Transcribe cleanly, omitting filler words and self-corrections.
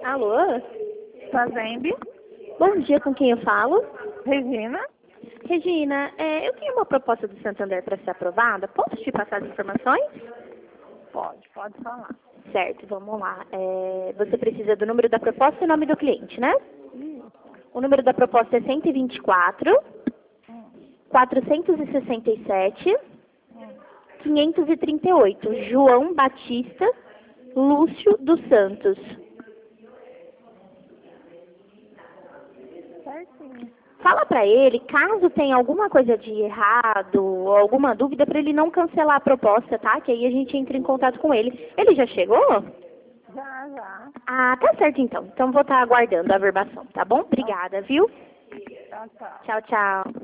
Alô? Fazembe, Bom dia, com quem eu falo? Regina. Regina, eu tenho uma proposta do Santander para ser aprovada. Posso te passar as informações? Pode falar. Certo, vamos lá. Você precisa do número da proposta e o nome do cliente, né? O número da proposta é 124 467 538. João Batista Lúcio dos Santos. Certinho. Fala pra ele, caso tenha alguma coisa de errado ou alguma dúvida, pra ele não cancelar a proposta, tá? Que aí a gente entra em contato com ele. Ele já chegou? Já. Ah, tá certo então. Então vou estar aguardando a averbação, tá bom? Obrigada, viu? Tchau. Tchau, tchau.